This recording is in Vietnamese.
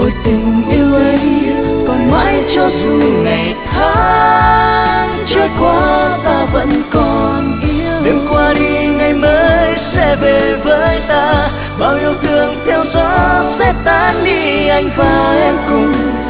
ôi tình yêu ấy còn mãi cho dù ngày tháng trôi qua ta vẫn còn yêu. Đêm qua đi ngày mới sẽ về với ta, bao yêu thương theo gió sẽ tan đi, anh và em cùng